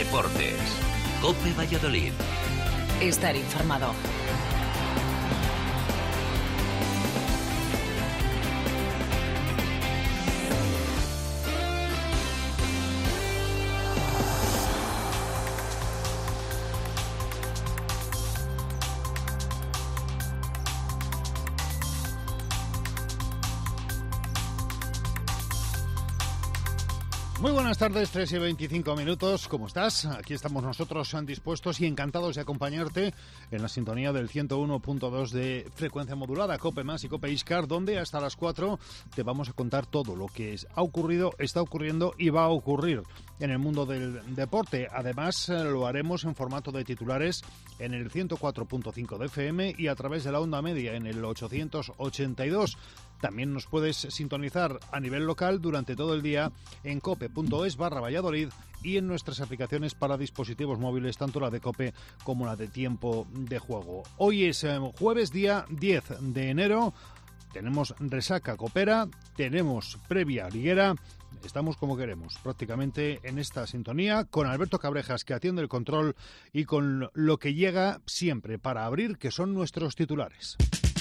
Deportes. COPE Valladolid. Estar informado. Muy buenas tardes, 3:25. ¿Cómo estás? Aquí estamos nosotros dispuestos y encantados de acompañarte en la sintonía del 101.2 de frecuencia modulada, COPE Más y COPE Iscar, donde hasta las 4 te vamos a contar todo lo que ha ocurrido, está ocurriendo y va a ocurrir en el mundo del deporte. Además, lo haremos en formato de titulares en el 104.5 de FM y a través de la onda media en el 882. También nos puedes sintonizar a nivel local durante todo el día en cope.es/Valladolid y en nuestras aplicaciones para dispositivos móviles, tanto la de COPE como la de Tiempo de Juego. Hoy es jueves, día 10 de enero. Tenemos resaca copera, tenemos previa liguera. Estamos como queremos, prácticamente en esta sintonía, con Alberto Cabrejas, que atiende el control, y con lo que llega siempre para abrir, que son nuestros titulares.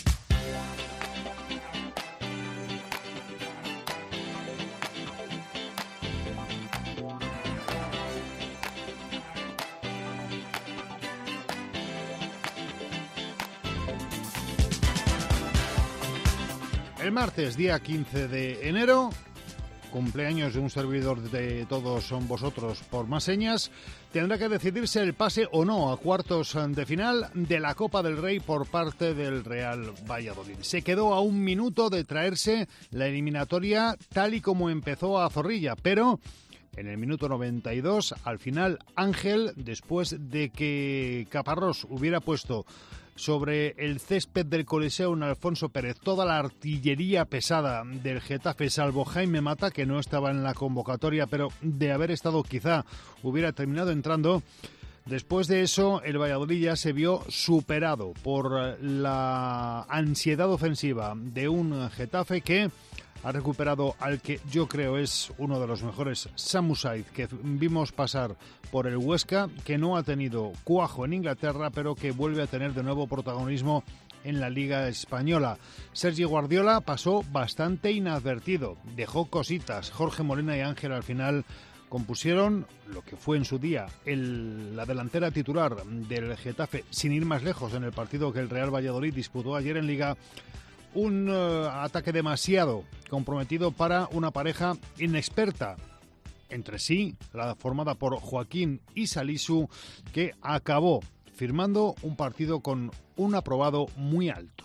El martes, día 15 de enero, cumpleaños de un servidor de todos son vosotros por más señas, tendrá que decidirse el pase o no a cuartos de final de la Copa del Rey por parte del Real Valladolid. Se quedó a un minuto de traerse la eliminatoria tal y como empezó a Zorrilla, pero en el minuto 92, al final, Ángel, después de que Caparrós hubiera puesto sobre el césped del Coliseo en Alfonso Pérez toda la artillería pesada del Getafe, salvo Jaime Mata, que no estaba en la convocatoria, pero de haber estado quizá hubiera terminado entrando. Después de eso, el Valladolid ya se vio superado por la ansiedad ofensiva de un Getafe que ha recuperado al que yo creo es uno de los mejores, Samu Saiz, que vimos pasar por el Huesca, que no ha tenido cuajo en Inglaterra, pero que vuelve a tener de nuevo protagonismo en la Liga Española. Sergi Guardiola pasó bastante inadvertido, dejó cositas. Jorge Molina y Ángel al final compusieron lo que fue en su día la delantera titular del Getafe, sin ir más lejos en el partido que el Real Valladolid disputó ayer en Liga. Un ataque demasiado comprometido para una pareja inexperta entre sí, la formada por Joaquín y Salisu, que acabó firmando un partido con un aprobado muy alto.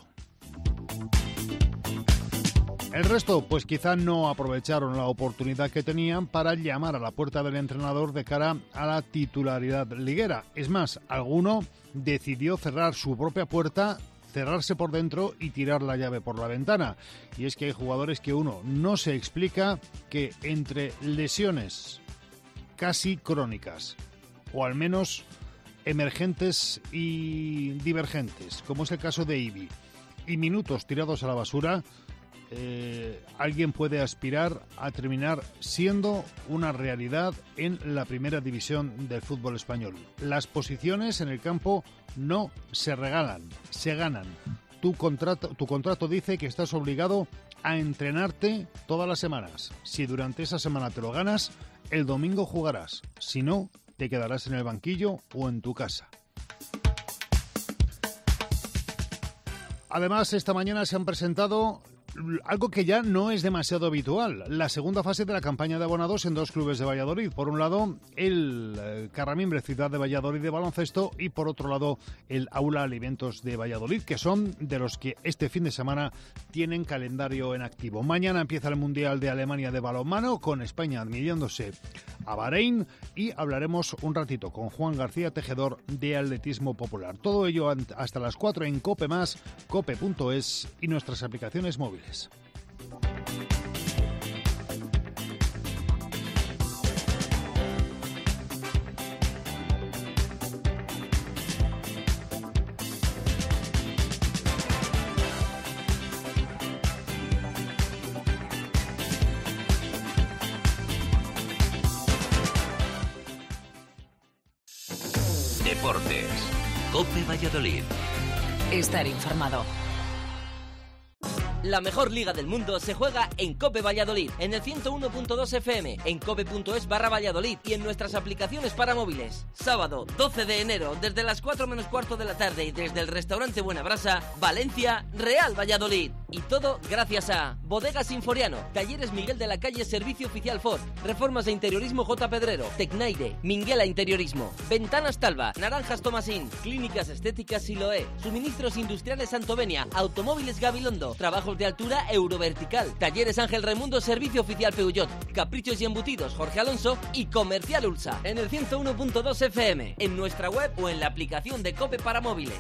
El resto, pues quizá no aprovecharon la oportunidad que tenían para llamar a la puerta del entrenador de cara a la titularidad liguera. Es más, alguno decidió cerrar su propia puerta, cerrarse por dentro y tirar la llave por la ventana. Y es que hay jugadores que uno no se explica que entre lesiones casi crónicas, o al menos emergentes y divergentes, como es el caso de Ibi, y minutos tirados a la basura, alguien puede aspirar a terminar siendo una realidad en la primera división del fútbol español. Las posiciones en el campo no se regalan, se ganan. Tu contrato dice que estás obligado a entrenarte todas las semanas. Si durante esa semana te lo ganas, el domingo jugarás. Si no, te quedarás en el banquillo o en tu casa. Además, esta mañana se han presentado algo que ya no es demasiado habitual, la segunda fase de la campaña de abonados en dos clubes de Valladolid. Por un lado, el Carramimbre Ciudad de Valladolid de baloncesto, y por otro lado, el Aula Alimentos de Valladolid, que son de los que este fin de semana tienen calendario en activo. Mañana empieza el Mundial de Alemania de balonmano, con España midiéndose a Bahrein, y hablaremos un ratito con Juan García Tejedor de Atletismo Popular. Todo ello hasta las 4 en COPE+, cope.es y nuestras aplicaciones móviles. Deportes. COPE Valladolid. Estar informado. La mejor liga del mundo se juega en COPE Valladolid, en el 101.2 FM, en cope.es/Valladolid y en nuestras aplicaciones para móviles. Sábado 12 de enero, desde las 4 menos cuarto de la tarde y desde el restaurante Buenabrasa, Valencia, Real Valladolid. Y todo gracias a Bodegas Sinforiano, Talleres Miguel de la Calle Servicio Oficial Ford, Reformas de Interiorismo J. Pedrero, Tecnaire, Minguela Interiorismo, Ventanas Talva, Naranjas Tomasín, Clínicas Estéticas Siloé, Suministros Industriales Santovenia, Automóviles Gabilondo, Trabajos de Altura Eurovertical, Talleres Ángel Raimundo, Servicio Oficial Peugeot, Caprichos y Embutidos Jorge Alonso y Comercial Ulsa, en el 101.2 FM, en nuestra web o en la aplicación de COPE para móviles.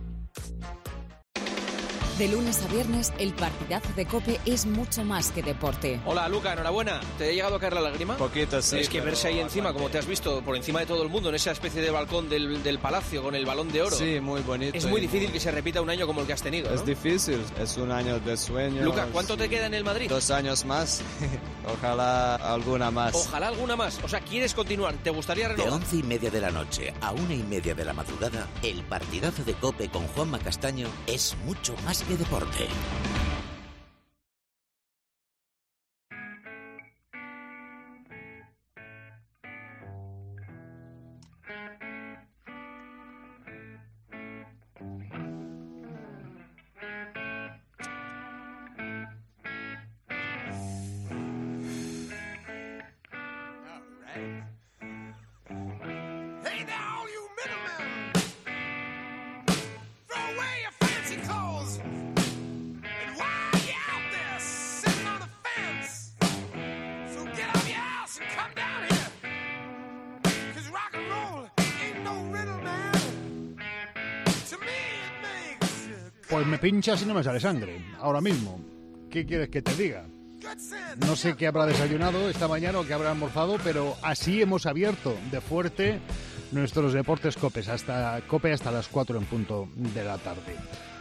De lunes a viernes, el partidazo de COPE es mucho más que deporte. Hola, Luca, enhorabuena. ¿Te ha llegado a caer la lágrima? Poquito, sí. Es que verse ahí encima, como te has visto, por encima de todo el mundo, en esa especie de balcón del palacio con el Balón de Oro. Sí, muy bonito. Es muy difícil que se repita un año como el que has tenido, ¿no? Es difícil, es un año de sueño. Luca, ¿cuánto te queda en el Madrid? 2 años más. Ojalá alguna más. Ojalá alguna más. O sea, ¿quieres continuar? ¿Te gustaría De renovar? 11:30 de la noche a 1:30 de la madrugada, el partidazo de COPE con Juanma Castaño es mucho más que deporte. Hey now, all you middlemen, throw away your fancy clothes, and while you're out there sitting on the fence, so get off your ass and come down here, 'cause rock and roll ain't no riddle, man. To me it makes Pues me pinchas y no me sale sangre, ahora mismo. ¿Qué quieres que te diga? good sense. No sé qué habrá desayunado esta mañana o qué habrá almorzado, pero así hemos abierto de fuerte nuestros deportes COPE hasta las 4 en punto de la tarde.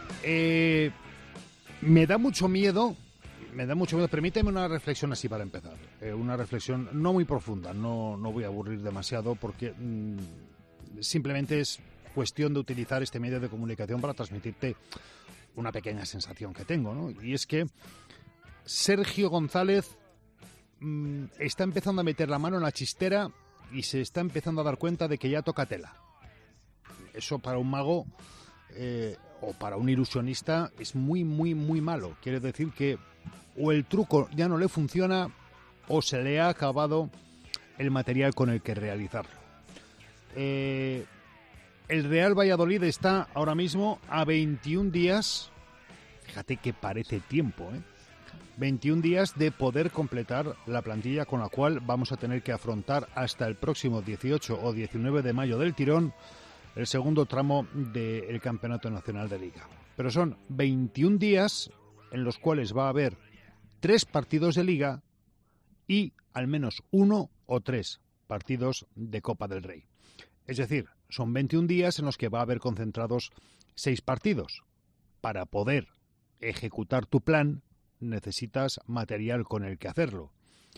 Me da mucho miedo, permíteme una reflexión así para empezar. Una reflexión no muy profunda, no voy a aburrir demasiado porque simplemente es cuestión de utilizar este medio de comunicación para transmitirte una pequeña sensación que tengo, ¿no? Y es que Sergio González está empezando a meter la mano en la chistera y se está empezando a dar cuenta de que ya toca tela. Eso para un mago o para un ilusionista es muy, muy, muy malo. Quiere decir que o el truco ya no le funciona o se le ha acabado el material con el que realizarlo. El Real Valladolid está ahora mismo a 21 días, fíjate que parece tiempo, 21 días de poder completar la plantilla con la cual vamos a tener que afrontar hasta el próximo 18 o 19 de mayo del tirón el segundo tramo del Campeonato Nacional de Liga. Pero son 21 días en los cuales va a haber 3 partidos de Liga y al menos 1 o 3 partidos de Copa del Rey. Es decir, son 21 días en los que va a haber concentrados 6 partidos. Para poder ejecutar tu plan necesitas material con el que hacerlo.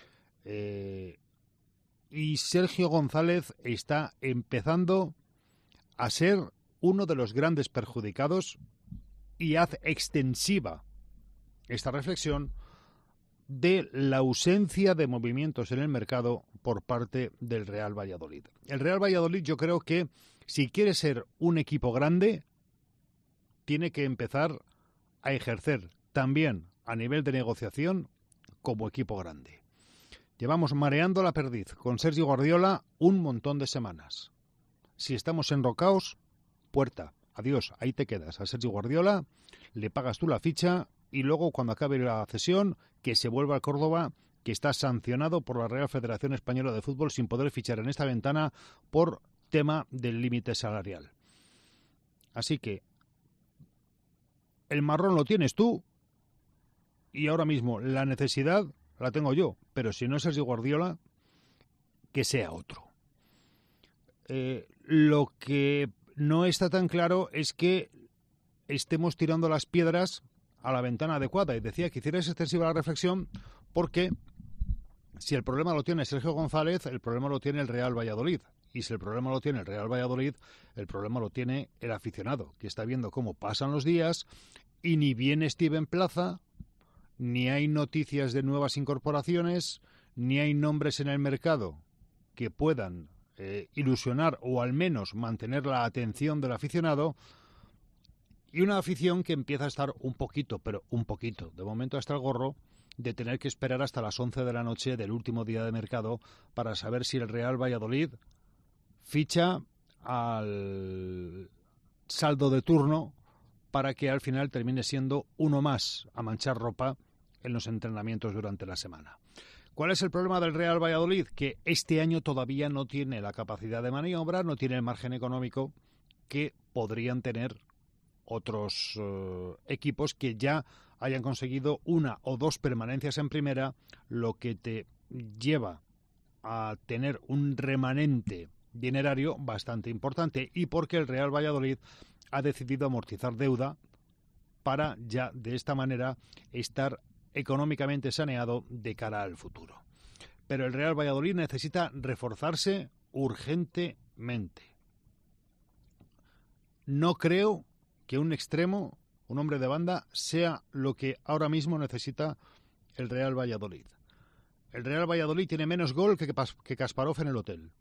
Y Sergio González está empezando a ser uno de los grandes perjudicados y hace extensiva esta reflexión de la ausencia de movimientos en el mercado por parte del Real Valladolid. El Real Valladolid, yo creo que si quiere ser un equipo grande, tiene que empezar a ejercer también a nivel de negociación como equipo grande. Llevamos mareando la perdiz con Sergio Guardiola un montón de semanas. Si estamos enrocaos, puerta, adiós, ahí te quedas. A Sergio Guardiola le pagas tú la ficha y luego cuando acabe la cesión que se vuelva a Córdoba, que está sancionado por la Real Federación Española de Fútbol sin poder fichar en esta ventana por tema del límite salarial. Así que el marrón lo tienes tú y ahora mismo la necesidad la tengo yo, pero si no es Sergio Guardiola, que sea otro. Lo que no está tan claro es que estemos tirando las piedras a la ventana adecuada. Y decía que hicieras extensiva la reflexión porque si el problema lo tiene Sergio González, el problema lo tiene el Real Valladolid. Y si el problema lo tiene el Real Valladolid, el problema lo tiene el aficionado, que está viendo cómo pasan los días y ni viene Steven Plaza, ni hay noticias de nuevas incorporaciones, ni hay nombres en el mercado que puedan ilusionar o al menos mantener la atención del aficionado, y una afición que empieza a estar un poquito, pero un poquito, de momento hasta el gorro, de tener que esperar hasta las 11 de la noche del último día de mercado para saber si el Real Valladolid ficha al saldo de turno para que al final termine siendo uno más a manchar ropa en los entrenamientos durante la semana. ¿Cuál es el problema del Real Valladolid? Que este año todavía no tiene la capacidad de maniobra, no tiene el margen económico que podrían tener otros equipos que ya hayan conseguido una o dos permanencias en primera, lo que te lleva a tener un remanente dinerario bastante importante, y porque el Real Valladolid ha decidido amortizar deuda para ya de esta manera estar económicamente saneado de cara al futuro. Pero el Real Valladolid necesita reforzarse urgentemente. No creo que un extremo, un hombre de banda, sea lo que ahora mismo necesita el Real Valladolid. El Real Valladolid tiene menos gol que Kasparov en el hotel.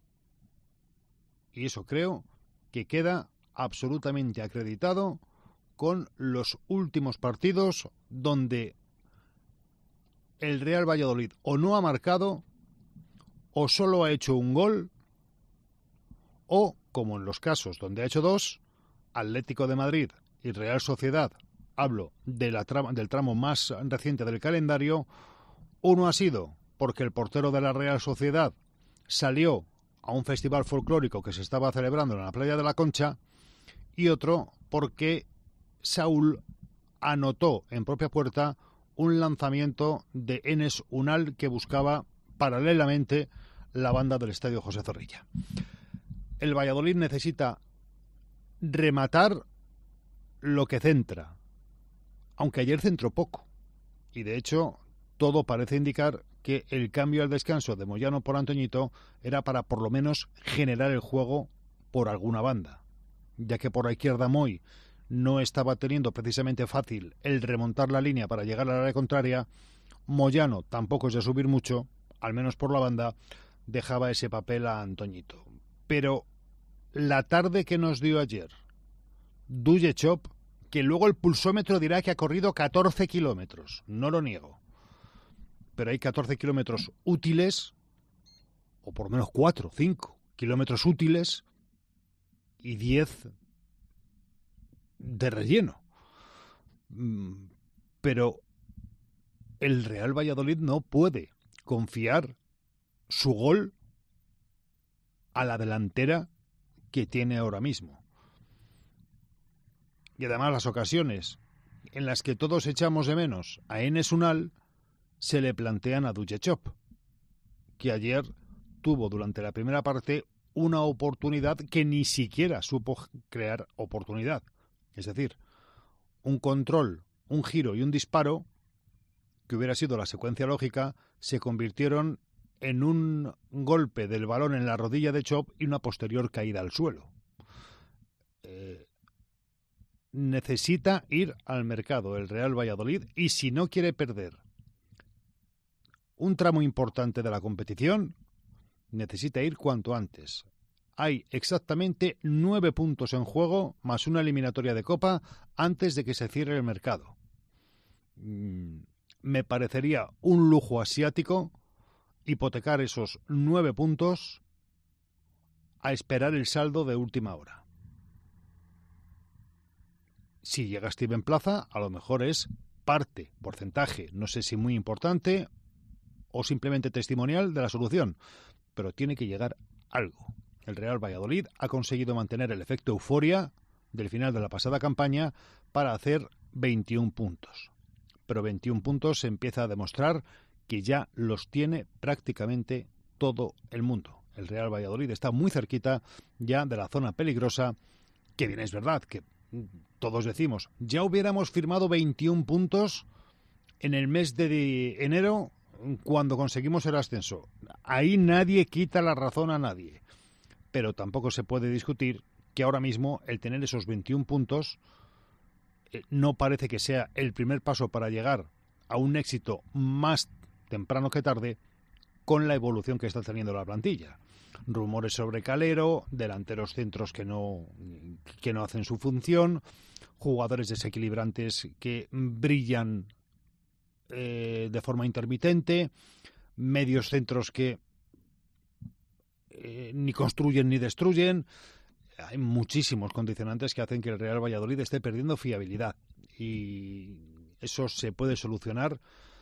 Y eso creo que queda absolutamente acreditado con los últimos partidos donde el Real Valladolid o no ha marcado, o solo ha hecho un gol, o, como en los casos donde ha hecho dos, Atlético de Madrid y Real Sociedad, hablo de del tramo más reciente del calendario, uno ha sido porque el portero de la Real Sociedad salió a un festival folclórico que se estaba celebrando en la playa de la Concha, y otro porque Saúl anotó en propia puerta un lanzamiento de Enes Unal que buscaba paralelamente la banda del Estadio José Zorrilla. El Valladolid necesita rematar lo que centra, aunque ayer centró poco, y de hecho todo parece indicar que el cambio al descanso de Moyano por Antoñito era para por lo menos generar el juego por alguna banda, ya que por la izquierda Moy no estaba teniendo precisamente fácil el remontar la línea para llegar al área contraria. Moyano tampoco es de subir mucho, al menos por la banda, dejaba ese papel a Antoñito. Pero la tarde que nos dio ayer Dujechop, que luego el pulsómetro dirá que ha corrido 14 kilómetros, no lo niego, pero hay 14 kilómetros útiles, o por lo menos 4, 5 kilómetros útiles y 10 de relleno. Pero el Real Valladolid no puede confiar su gol a la delantera que tiene ahora mismo. Y además las ocasiones en las que todos echamos de menos a Enes Unal se le plantean a Dujechop, que ayer tuvo durante la primera parte una oportunidad que ni siquiera supo crear oportunidad. Es decir, un control, un giro y un disparo, que hubiera sido la secuencia lógica, se convirtieron en un golpe del balón en la rodilla de Chop y una posterior caída al suelo. Necesita ir al mercado el Real Valladolid, y si no quiere perder un tramo importante de la competición, necesita ir cuanto antes. Hay exactamente 9 puntos en juego, más una eliminatoria de Copa, antes de que se cierre el mercado. Me parecería un lujo asiático hipotecar esos 9 puntos a esperar el saldo de última hora. Si llega Steven Plaza, a lo mejor es parte, porcentaje, no sé si muy importante o simplemente testimonial de la solución, pero tiene que llegar algo. El Real Valladolid ha conseguido mantener el efecto euforia del final de la pasada campaña para hacer 21 puntos. Pero 21 puntos se empieza a demostrar que ya los tiene prácticamente todo el mundo. El Real Valladolid está muy cerquita ya de la zona peligrosa, que bien es verdad que todos decimos, ya hubiéramos firmado 21 puntos en el mes de enero cuando conseguimos el ascenso. Ahí nadie quita la razón a nadie. pero tampoco se puede discutir que ahora mismo el tener esos 21 puntos no parece que sea el primer paso para llegar a un éxito más temprano que tarde con la evolución que está teniendo la plantilla. Rumores sobre Calero, delanteros centros que no hacen su función, jugadores desequilibrantes que brillan de forma intermitente, medios centros que ni construyen ni destruyen. Hay muchísimos condicionantes que hacen que el Real Valladolid esté perdiendo fiabilidad, y eso se puede solucionar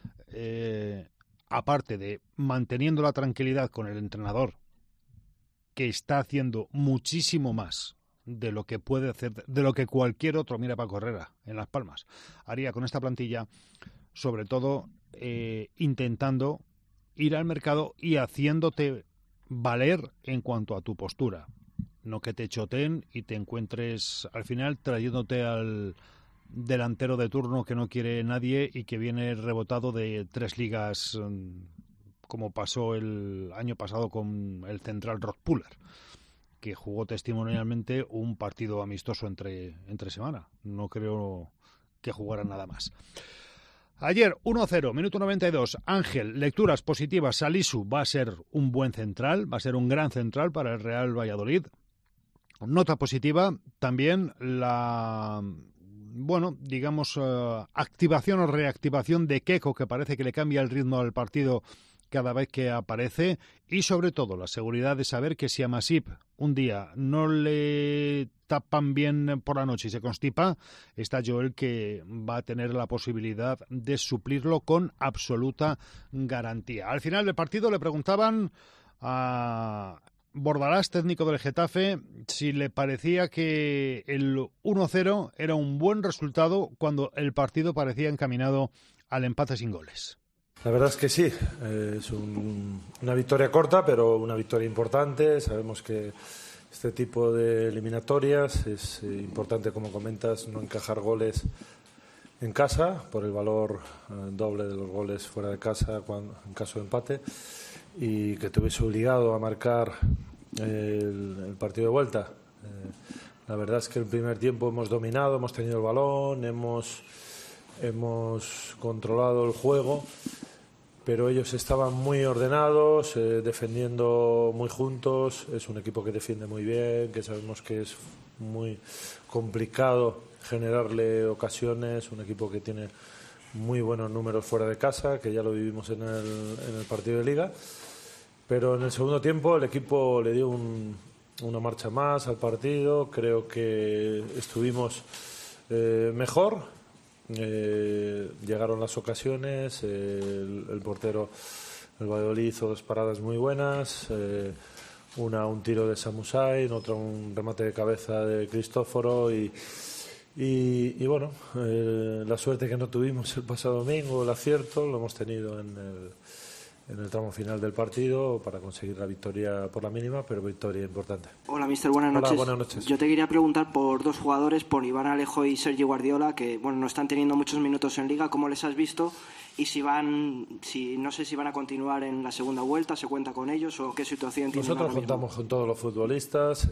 aparte de manteniendo la tranquilidad con el entrenador, que está haciendo muchísimo más de lo que puede hacer, de lo que cualquier otro, mira Paco Herrera en Las Palmas, haría con esta plantilla, sobre todo intentando ir al mercado y haciéndote valer en cuanto a tu postura. No que te choteen y te encuentres al final trayéndote al delantero de turno que no quiere nadie y que viene rebotado de 3 ligas, como pasó el año pasado con el central Rod Puller, que jugó testimonialmente un partido amistoso entre semana. No creo que jugara nada más. Ayer 1-0, minuto 92, Ángel, lecturas positivas. Salisu va a ser un buen central, va a ser un gran central para el Real Valladolid. Nota positiva también la, activación o reactivación de Keko, que parece que le cambia el ritmo al partido cada vez que aparece, y sobre todo la seguridad de saber que si a Masip un día no le tapan bien por la noche y se constipa, está Joel, que va a tener la posibilidad de suplirlo con absoluta garantía. Al final del partido le preguntaban a Bordalás, técnico del Getafe, si le parecía que el 1-0 era un buen resultado cuando el partido parecía encaminado al empate sin goles. La verdad es que sí, es una victoria corta, pero una victoria importante. Sabemos que este tipo de eliminatorias es importante, como comentas, no encajar goles en casa por el valor doble de los goles fuera de casa en caso de empate, y que te hubiese obligado a marcar el partido de vuelta. La verdad es que el primer tiempo hemos dominado, hemos tenido el balón, hemos controlado el juego, pero ellos estaban muy ordenados, defendiendo muy juntos. Es un equipo que defiende muy bien, que sabemos que es muy complicado generarle ocasiones, un equipo que tiene muy buenos números fuera de casa, que ya lo vivimos en el partido de Liga. Pero en el segundo tiempo el equipo le dio una marcha más al partido. Creo que estuvimos mejor. Llegaron las ocasiones, el portero, el Valladolid, hizo 2 paradas muy buenas, un tiro de Samusai, otra un remate de cabeza de Cristóforo, y bueno, la suerte que no tuvimos el pasado domingo, el acierto lo hemos tenido en el tramo final del partido para conseguir la victoria por la mínima, pero victoria importante. Hola, mister, buenas noches. Hola, buenas noches. Yo te quería preguntar por 2 jugadores, por Iván Alejo y Sergi Guardiola, que no están teniendo muchos minutos en Liga. ¿Cómo les has visto? Y no sé si van a continuar en la segunda vuelta, ¿se cuenta con ellos o qué situación tienen? Nosotros contamos con todos los futbolistas.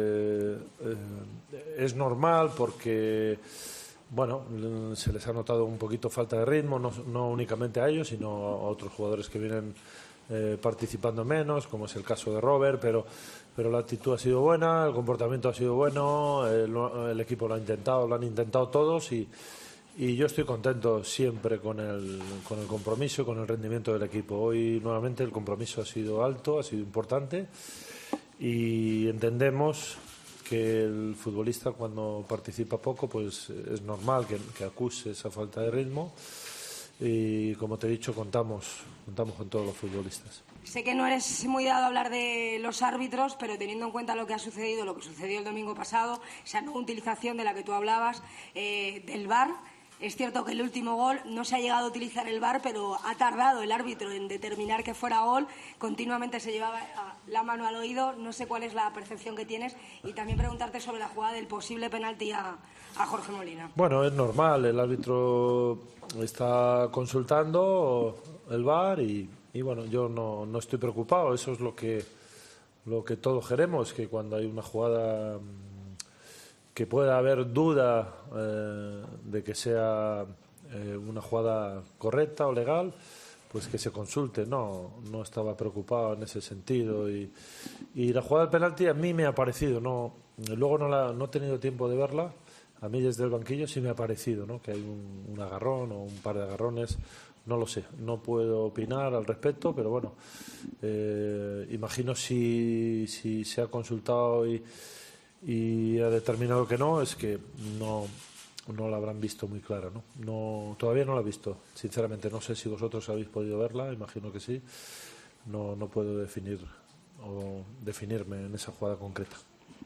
Es normal porque se les ha notado un poquito falta de ritmo, no únicamente a ellos, sino a otros jugadores que vienen participando menos, como es el caso de Robert, pero la actitud ha sido buena, el comportamiento ha sido bueno, el equipo lo han intentado todos, y yo estoy contento siempre con el compromiso y con el rendimiento del equipo. Hoy nuevamente el compromiso ha sido alto, ha sido importante, y entendemos que el futbolista, cuando participa poco, pues es normal que acuse esa falta de ritmo, y como te he dicho, contamos con todos los futbolistas. Sé que no eres muy dado a hablar de los árbitros, pero teniendo en cuenta lo que sucedió el domingo pasado, esa no utilización de la que tú hablabas, del VAR. Es cierto que el último gol no se ha llegado a utilizar el VAR, pero ha tardado el árbitro en determinar que fuera gol. Continuamente se llevaba la mano al oído. No sé cuál es la percepción que tienes. Y también preguntarte sobre la jugada del posible penalti a Jorge Molina. Bueno, es normal. El árbitro está consultando el VAR y bueno, yo no estoy preocupado. Eso es lo que lo que todos queremos, que cuando hay una jugada que pueda haber duda de que sea una jugada correcta o legal, pues que se consulte. No estaba preocupado en ese sentido, y la jugada del penalti a mí me ha parecido, luego no he tenido tiempo de verla, a mí desde el banquillo sí me ha parecido, ¿no?, que hay un agarrón o un par de agarrones, no lo sé, no puedo opinar al respecto, pero bueno, imagino si se ha consultado y ha determinado que no, es que no la habrán visto muy clara, ¿no? Todavía no la he visto, sinceramente. No sé si vosotros habéis podido verla, imagino que sí. No puedo definir o definirme en esa jugada concreta.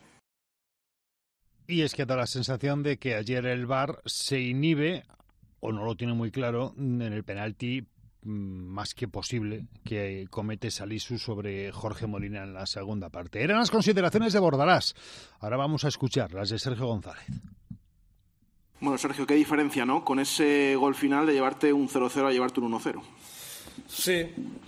Y es que da la sensación de que ayer el VAR se inhibe, o no lo tiene muy claro, en el penalti más que posible que comete Salisu sobre Jorge Molina en la segunda parte. Eran las consideraciones de Bordalás. Ahora vamos a escuchar las de Sergio González. Bueno, Sergio, qué diferencia, ¿no?, con ese gol final de llevarte un 0-0 a llevarte un 1-0. Sí,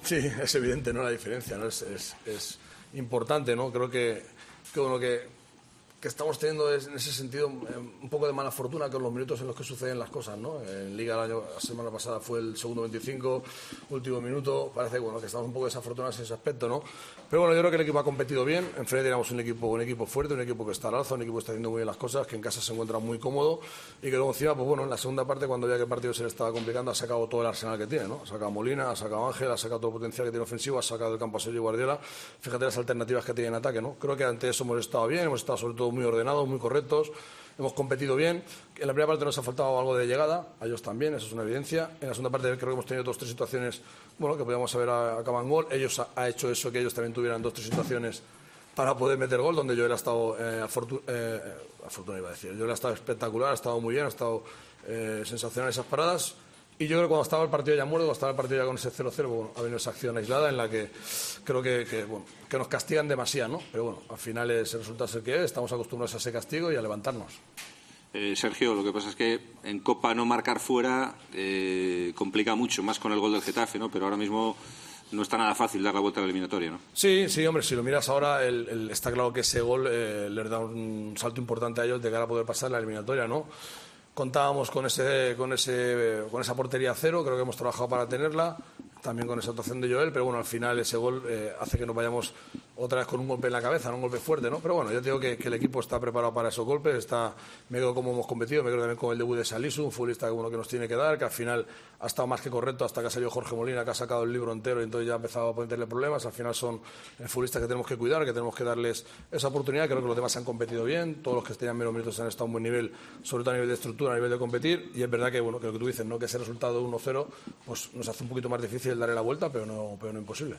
es evidente, ¿no?, la diferencia, ¿no? Es importante, ¿no? Creo que bueno, que estamos teniendo en ese sentido un poco de mala fortuna con los minutos en los que suceden las cosas, ¿no? En Liga la semana pasada fue el segundo 25, último minuto, parece que estamos un poco desafortunados en ese aspecto, ¿no? Pero bueno, yo creo que el equipo ha competido bien, enfrente teníamos un equipo fuerte, un equipo que está al alza, un equipo que está haciendo muy bien las cosas, que en casa se encuentra muy cómodo y que luego encima, pues bueno, en la segunda parte, cuando veía que el partido se le estaba complicando, ha sacado todo el arsenal que tiene, ¿no? Ha sacado a Molina, ha sacado a Ángel, ha sacado todo el potencial que tiene ofensivo, ha sacado del campo a Sergio Guardiola. Fíjate las alternativas que tiene en ataque, ¿no? Creo que ante eso hemos estado bien, hemos estado sobre todo muy ordenados, muy correctos, hemos competido bien. En la primera parte nos ha faltado algo de llegada, a ellos también, eso es una evidencia. En la segunda parte creo que hemos tenido 2 o 3 situaciones, bueno, que podíamos haber acabado en gol. Ellos ha hecho eso, que ellos también tuvieran 2 o 3 situaciones para poder meter gol, donde Joel ha estado afortunado, iba a decir. Joel ha estado espectacular, ha estado muy bien, ha estado sensacional esas paradas. Y yo creo que cuando estaba el partido ya muerto, cuando estaba el partido ya con ese 0-0, bueno, ha venido esa acción aislada en la que creo que nos castigan demasiado, ¿no? Pero bueno, al final ese resultado es el que es, estamos acostumbrados a ese castigo y a levantarnos. Sergio, lo que pasa es que en Copa no marcar fuera complica mucho, más con el gol del Getafe, ¿no? Pero ahora mismo no está nada fácil dar la vuelta a la eliminatoria, ¿no? Sí, hombre, si lo miras ahora, está claro que ese gol les da un salto importante a ellos de cara a poder pasar la eliminatoria, ¿no? Contábamos con esa portería cero, creo que hemos trabajado para tenerla, también con esa actuación de Joel, pero bueno, al final ese gol hace que nos vayamos otra vez con un golpe en la cabeza, no un golpe fuerte, ¿no? Pero bueno, yo te digo que el equipo está preparado para esos golpes, me quedo como hemos competido, me quedo también con el debut de Salisu, un futbolista que nos tiene que dar, que al final ha estado más que correcto hasta que ha salido Jorge Molina, que ha sacado el libro entero y entonces ya ha empezado a ponerle problemas. Al final son futbolistas que tenemos que cuidar, que tenemos que darles esa oportunidad. Creo que los demás han competido bien, todos los que tenían menos minutos han estado a un buen nivel, sobre todo a nivel de estructura, a nivel de competir, y es verdad que, bueno, que lo que tú dices, ¿no?, que ese resultado de 1-0 pues nos hace un poquito más difícil darle la vuelta, pero no imposible.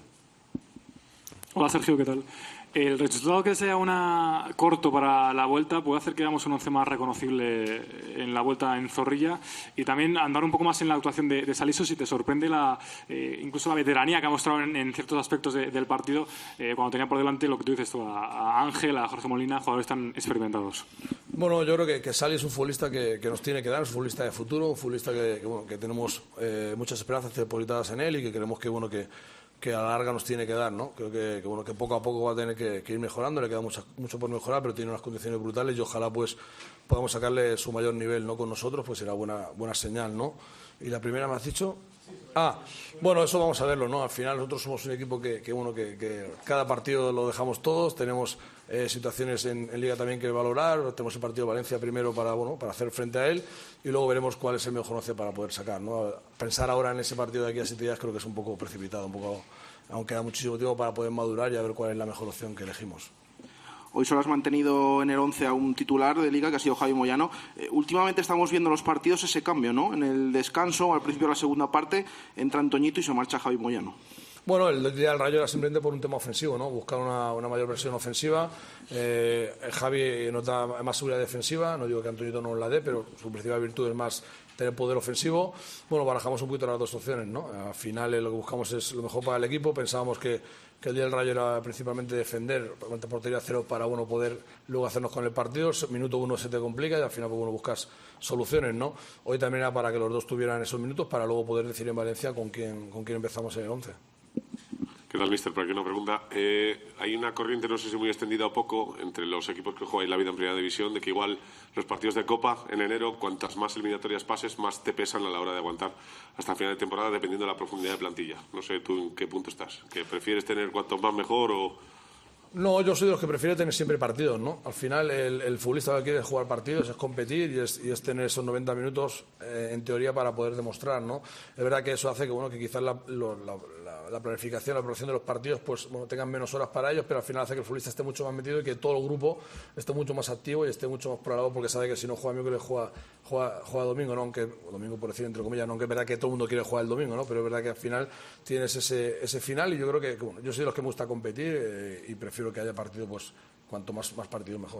Hola Sergio, ¿qué tal? El resultado que sea corto para la vuelta puede hacer que veamos un once más reconocible en la vuelta en Zorrilla, y también andar un poco más en la actuación de Salisu, si te sorprende incluso la veteranía que ha mostrado en ciertos aspectos del partido, cuando tenía por delante lo que tú dices tú, a Ángel, a Jorge Molina, jugadores tan experimentados. Bueno, yo creo que Sali es un futbolista que nos tiene que dar, es un futbolista de futuro, un futbolista que tenemos muchas esperanzas depositadas en él y que creemos que a la larga nos tiene que dar, ¿no? Creo que poco a poco va a tener que ir mejorando, le queda mucho por mejorar, pero tiene unas condiciones brutales y ojalá pues podamos sacarle su mayor nivel, ¿no?, con nosotros, pues será buena señal, ¿no? Y la primera me has dicho... bueno, eso vamos a verlo, ¿no? Al final nosotros somos un equipo que cada partido lo dejamos todos, tenemos situaciones en Liga también que valorar, tenemos el partido de Valencia primero para hacer frente a él y luego veremos cuál es el mejor once para poder sacar, ¿no? Pensar ahora en ese partido de aquí a 7 días creo que es un poco precipitado, aún queda muchísimo tiempo para poder madurar y a ver cuál es la mejor opción que elegimos. Hoy solo has mantenido en el 11 a un titular de Liga, que ha sido Javi Moyano. Últimamente estamos viendo en los partidos ese cambio, ¿no? En el descanso, al principio de la segunda parte, entra Antoñito y se marcha Javi Moyano. Bueno, el día del Rayo era simplemente por un tema ofensivo, ¿no? Buscar una mayor versión ofensiva. Javi nos da más seguridad defensiva, no digo que Antoñito no nos la dé, pero su principal virtud es más tener poder ofensivo. Bueno, barajamos un poquito las dos opciones, ¿no? Al final lo que buscamos es lo mejor para el equipo. Pensábamos que el día del Rayo era principalmente defender ante portería cero para poder luego hacernos con el partido. Minuto 1 se te complica y al final buscas soluciones, ¿no? Hoy también era para que los dos tuvieran esos minutos para luego poder decidir en Valencia con quién empezamos en el 11. ¿Qué tal, mister? Por aquí una pregunta. Hay una corriente, no sé si muy extendida o poco, entre los equipos que jugáis la vida en Primera División, de que igual los partidos de Copa en enero, cuantas más eliminatorias pases, más te pesan a la hora de aguantar hasta el final de temporada, dependiendo de la profundidad de plantilla. No sé tú en qué punto estás. ¿Que prefieres tener cuanto más mejor o...? No, yo soy de los que prefiero tener siempre partidos, ¿no? Al final el futbolista lo que quiere es jugar partidos, es competir y es tener esos 90 minutos en teoría para poder demostrar, ¿no? Es verdad que eso hace que, bueno, que quizás la planificación, la progresión de los partidos, pues bueno, tengan menos horas para ellos, pero al final hace que el futbolista esté mucho más metido y que todo el grupo esté mucho más activo y esté mucho más por el lado, porque sabe que si no juega miércoles juega domingo, ¿no? Aunque domingo por decir entre comillas, no, aunque es verdad que todo el mundo quiere jugar el domingo, ¿no? Pero es verdad que al final tienes ese final y yo creo que bueno, yo soy de los que me gusta competir y prefiero que haya partido, pues cuanto más partidos mejor.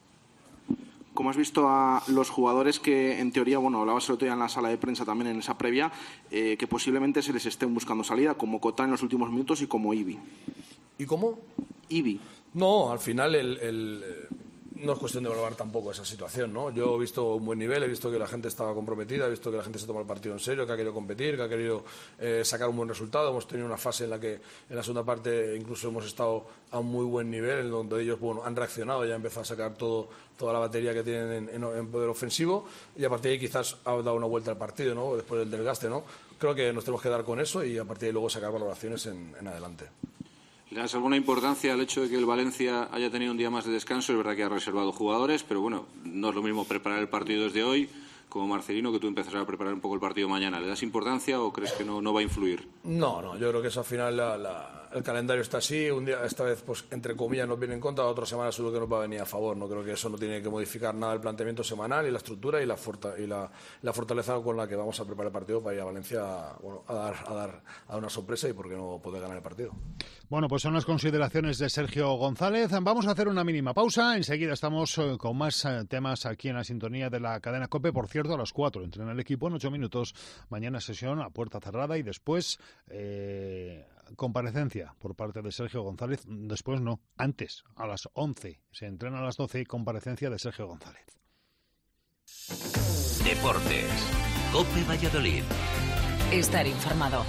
¿Cómo has visto a los jugadores que, en teoría, bueno, hablabas el otro día en la sala de prensa también en esa previa, que posiblemente se les estén buscando salida, como Cota en los últimos minutos y como Ibi? ¿Y cómo? Ibi. No, al final no es cuestión de evaluar tampoco esa situación, ¿no? Yo he visto un buen nivel, he visto que la gente estaba comprometida, he visto que la gente se toma el partido en serio, que ha querido competir, que ha querido sacar un buen resultado. Hemos tenido una fase en la que en la segunda parte incluso hemos estado a un muy buen nivel, en donde ellos han reaccionado, ya han empezado a sacar toda la batería que tienen en poder ofensivo y a partir de ahí quizás ha dado una vuelta al partido, ¿no? Después del desgaste, ¿no? Creo que nos tenemos que dar con eso y a partir de ahí luego sacar valoraciones en adelante. ¿Le das alguna importancia al hecho de que el Valencia haya tenido un día más de descanso? Es verdad que ha reservado jugadores, pero bueno, no es lo mismo preparar el partido desde hoy como Marcelino, que tú empezarás a preparar un poco el partido mañana. ¿Le das importancia o crees que no va a influir? No, yo creo que eso al final el calendario está así, un día esta vez pues entre comillas nos viene en contra, otra semana seguro que nos va a venir a favor. No creo que eso no tiene que modificar nada el planteamiento semanal y la estructura y la fortaleza con la que vamos a preparar el partido para ir a Valencia, bueno, a dar una sorpresa y por qué no poder ganar el partido. Bueno, pues son las consideraciones de Sergio González. Vamos a hacer una mínima pausa. Enseguida estamos con más temas aquí en la sintonía de la cadena COPE. Por cierto, a las 4 entrena el equipo en 8 minutos. Mañana sesión a puerta cerrada y después comparecencia por parte de Sergio González. Después no, antes, a las 11. Se entrena a las 12 comparecencia de Sergio González. Deportes. COPE Valladolid. Estar informado.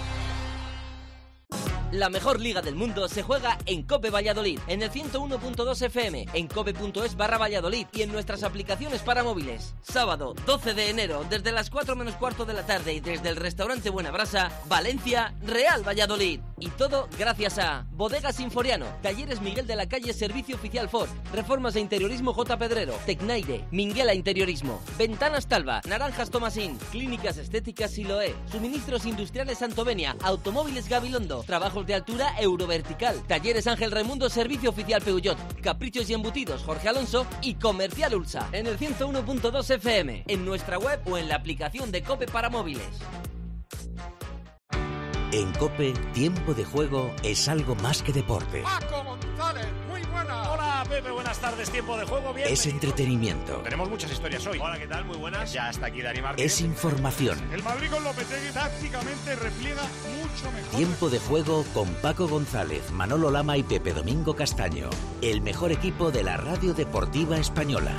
La mejor liga del mundo se juega en COPE Valladolid, en el 101.2 FM, en cope.es/Valladolid y en nuestras aplicaciones para móviles. Sábado 12 de enero, desde las 4 menos cuarto de la tarde y desde el restaurante Buena Brasa, Valencia, Real Valladolid. Y todo gracias a Bodegas Sinforiano, Talleres Miguel de la Calle Servicio Oficial Ford, Reformas de Interiorismo J. Pedrero, Tecnaire, Minguela Interiorismo, Ventanas Talva, Naranjas Tomasín, Clínicas Estéticas Siloé, Suministros Industriales Santovenia, Automóviles Gabilondo, Trabajos de Altura Eurovertical, Talleres Ángel Raimundo, Servicio Oficial Peugeot, Caprichos y Embutidos Jorge Alonso y Comercial Ulsa, en el 101.2 FM, en nuestra web o en la aplicación de COPE para móviles. En COPE, tiempo de juego es algo más que deporte. Paco González, muy buena. Hola, Pepe, buenas tardes. Tiempo de juego, bien. Es entretenimiento. Tenemos muchas historias hoy. Hola, ¿qué tal? Muy buenas. Ya está aquí Dani Martínez. Es información. El Madrid con Lopetegui tácticamente repliega mucho mejor. Tiempo de juego con Paco González, Manolo Lama y Pepe Domingo Castaño. El mejor equipo de la radio deportiva española.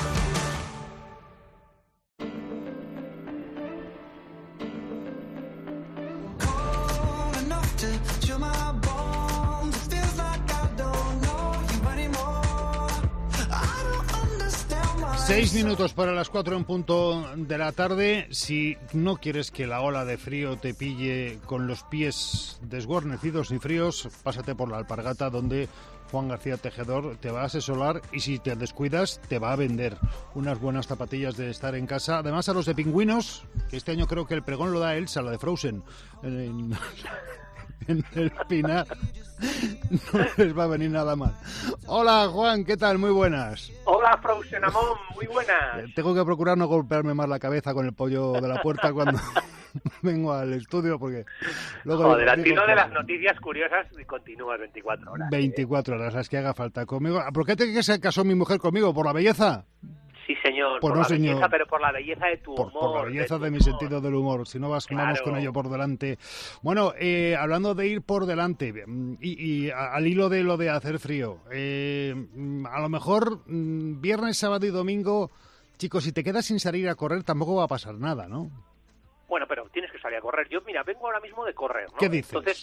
Seis minutos para las 4 en punto de la tarde. Si no quieres que la ola de frío te pille con los pies desguarnecidos y fríos, pásate por la Alpargata, donde Juan García Tejedor te va a asesorar y si te descuidas te va a vender unas buenas zapatillas de estar en casa. Además, a los de pingüinos, que este año creo que el pregón lo da Elsa, la de Frozen, en el Pinar, no les va a venir nada mal. Hola Juan, ¿qué tal? Muy buenas. Hola Frozen Amón, muy buenas. Tengo que procurar no golpearme más la cabeza con el pollo de la puerta cuando vengo al estudio, porque luego... Joder, al tiro de las noticias curiosas continúas 24 horas. 24 horas, las que haga falta conmigo. ¿Por qué te se casó mi mujer conmigo? ¿Por la belleza? Sí, señor, pues por no, la señor. Belleza, pero por la belleza de tu humor. Por la belleza de mi humor. sentido del humor, si no vamos con ello por delante. Bueno, hablando de ir por delante, y al hilo de lo de hacer frío, a lo mejor viernes, sábado y domingo, chicos, si te quedas sin salir a correr tampoco va a pasar nada, ¿no? Bueno, pero tienes que salir a correr. Yo, mira, vengo ahora mismo de correr, ¿no? ¿Qué dices? Entonces,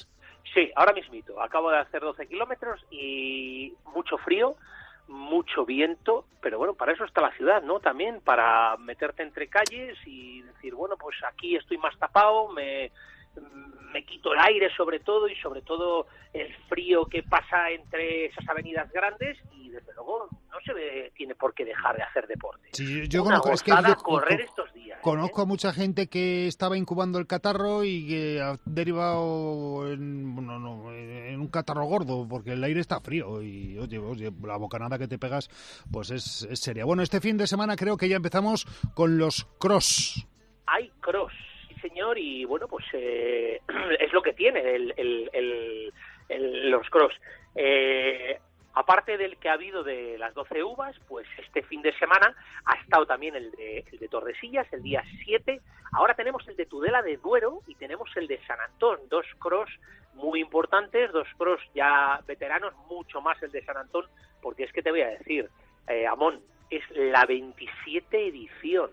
Sí, ahora mismito. Acabo de hacer 12 kilómetros y mucho frío, mucho viento, pero bueno, para eso está la ciudad, ¿no? También para meterte entre calles y decir, bueno, pues aquí estoy más tapado, me quito el aire sobre todo, y sobre todo el frío que pasa entre esas avenidas grandes, y desde luego no tiene por qué dejar de hacer deporte. Sí, yo Una conozco, gozada correr estos días. Conozco a mucha gente que estaba incubando el catarro y que ha derivado en un catarro gordo, porque el aire está frío y oye, la bocanada que te pegas pues es seria. Bueno, este fin de semana creo que ya empezamos con los cross. Hay cross, sí señor, y bueno, pues es lo que tiene los cross. Aparte del que ha habido de las 12 uvas, pues este fin de semana ha estado también el de Tordesillas, el día 7. Ahora tenemos el de Tudela de Duero y tenemos el de San Antón. 2 cross muy importantes, 2 cross ya veteranos, mucho más el de San Antón, porque es que te voy a decir, Amón, es la 27 edición.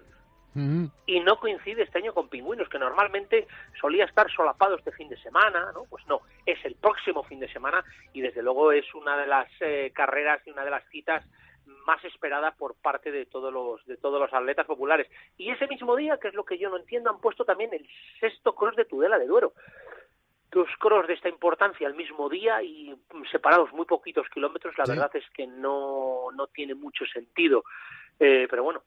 Y no coincide este año con Pingüinos, que normalmente solía estar solapado este fin de semana, ¿no? Pues no, es el próximo fin de semana, y desde luego es una de las carreras y una de las citas más esperadas por parte de todos los atletas populares. Y ese mismo día, que es lo que yo no entiendo, han puesto también el 6º cross de Tudela de Duero. 2 cross de esta importancia al mismo día y separados muy poquitos kilómetros, la verdad es que no tiene mucho sentido. Pero bueno,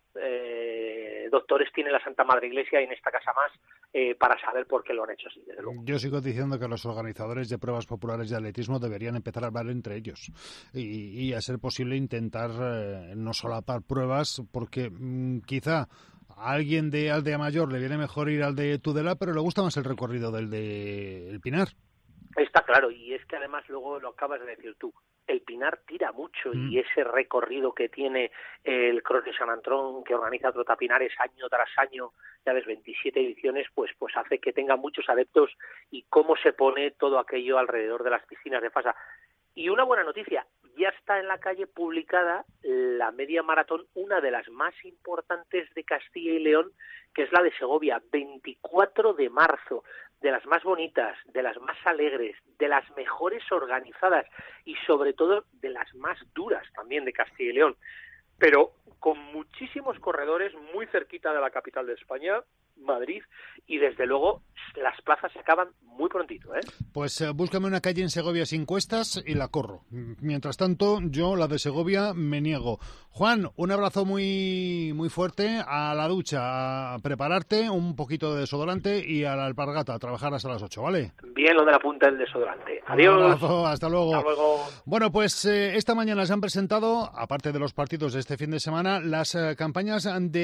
doctores tiene la Santa Madre Iglesia, y en esta casa más, para saber por qué lo han hecho así, desde luego. Yo sigo diciendo que los organizadores de pruebas populares de atletismo deberían empezar a hablar entre ellos y a ser posible intentar no solapar pruebas, porque quizá a alguien de Aldea Mayor le viene mejor ir al de Tudela, pero le gusta más el recorrido del de El Pinar. Está claro, y es que además luego lo acabas de decir tú, el Pinar tira mucho, y ese recorrido que tiene el Cross de San Antón, que organiza Trotapinares año tras año, ya ves, 27 ediciones, pues hace que tenga muchos adeptos, y cómo se pone todo aquello alrededor de las piscinas de Fasa. Y una buena noticia, ya está en la calle publicada la media maratón, una de las más importantes de Castilla y León, que es la de Segovia, 24 de marzo, de las más bonitas, de las más alegres, de las mejores organizadas y sobre todo de las más duras también de Castilla y León, pero con muchísimos corredores muy cerquita de la capital de España, Madrid, y desde luego las plazas se acaban muy prontito, ¿eh? Pues búscame una calle en Segovia sin cuestas y la corro. Mientras tanto, yo la de Segovia me niego. Juan, un abrazo muy muy fuerte, a la ducha, a prepararte, un poquito de desodorante y a la alpargata, a trabajar hasta las 8, ¿vale? Bien lo de la punta del desodorante. Adiós. Un abrazo, hasta luego. Hasta luego. Bueno, pues esta mañana se han presentado, aparte de los partidos de este fin de semana, las campañas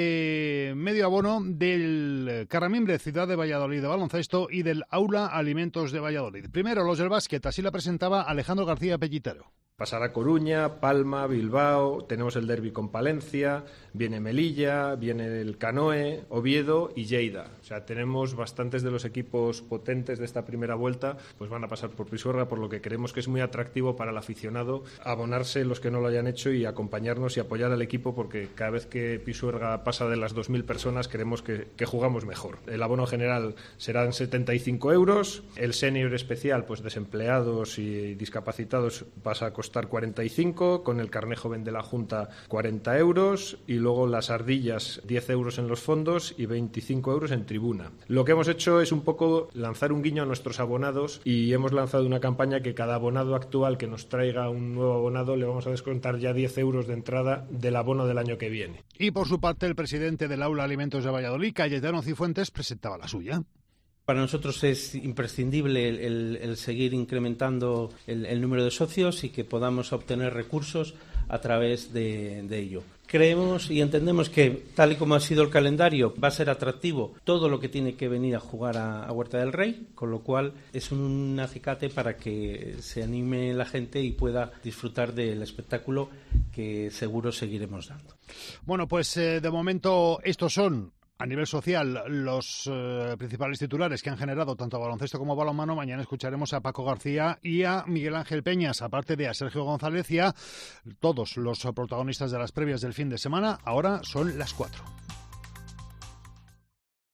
de medio abono del Carramimbre Ciudad de Valladolid de baloncesto y del Aula Alimentos de Valladolid. Primero los del básquet, así la presentaba Alejandro García Pellitero. Pasará Coruña, Palma, Bilbao, tenemos el derbi con Palencia, viene Melilla, viene el Canoe, Oviedo y Lleida. O sea, tenemos bastantes de los equipos potentes de esta primera vuelta, pues van a pasar por Pisuerga, por lo que creemos que es muy atractivo para el aficionado abonarse los que no lo hayan hecho y acompañarnos y apoyar al equipo, porque cada vez que Pisuerga pasa de las 2.000 personas creemos que jugamos mejor. El abono general serán 75 euros, el senior especial, pues desempleados y discapacitados, pasa a costar 45, con el carné joven de la Junta 40 euros y luego las ardillas 10 euros en los fondos y 25 euros en tribuna. Lo que hemos hecho es un poco lanzar un guiño a nuestros abonados y hemos lanzado una campaña que cada abonado actual que nos traiga un nuevo abonado le vamos a descontar ya 10 euros de entrada del abono del año que viene. Y por su parte el presidente del Aula Alimentos de Valladolid, Cayetano Cifuentes, presentaba la suya. Para nosotros es imprescindible el seguir incrementando el número de socios y que podamos obtener recursos a través de ello. Creemos y entendemos que, tal y como ha sido el calendario, va a ser atractivo todo lo que tiene que venir a jugar a Huerta del Rey, con lo cual es un acicate para que se anime la gente y pueda disfrutar del espectáculo que seguro seguiremos dando. Bueno, pues de momento estos son, a nivel social, los principales titulares que han generado tanto baloncesto como balonmano. Mañana escucharemos a Paco García y a Miguel Ángel Peñas, aparte de a Sergio González y a todos los protagonistas de las previas del fin de semana. Ahora son las 4.